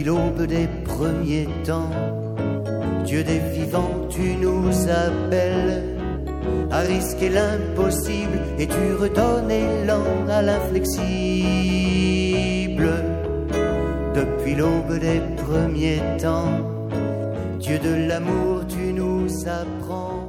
l'aube des premiers temps, Dieu des vivants, tu nous appelles à risquer l'impossible et tu redonnes élan à l'inflexible. Depuis l'aube des premiers temps, Dieu de l'amour, tu nous apprends